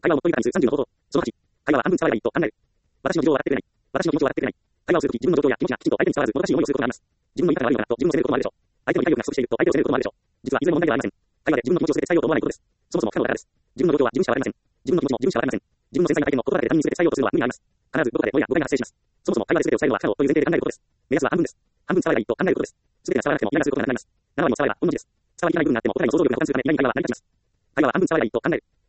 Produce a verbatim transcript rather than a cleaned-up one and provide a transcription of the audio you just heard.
会話を元ににするさんじゅうの方法。そのはち、会話は半分伝わればいいと考える。私の事情は分かってくれない。私の気持ちを分かってくれない。会話をするとき、自分の状況や気持ちがきちんと相手に伝わらず、もどかしい思いをすることがあります。自分の言い方が悪いのかなと、自分を責めることもあるでしょう。相手の理解力が不足していると、相手を責めることもあるでしょう。実はいずれも問題ではありません。会話で自分の気持ちを全て伝えようと思わないことです。そもそも不可能だからです。自分の状況は自分しかわかりません。自分の気持ちも自分しかわかりません。自分の繊細な体験も言葉だけで他人に全て伝えようとするのは無理があります。必ずどこかで漏れや誤解が発生します。そもそも会話で全てを伝えるのは不可能という前提で考えることです。目安は半分です。半分伝わればいいと考えることです。全てが伝わらなくても嫌がすることがなくなります。なな割も伝われば御の字です。伝わりきらない部分があってもお互いの想像力が補完するため意外に会話は成り立ちます。会話は半分伝わればいいと考える。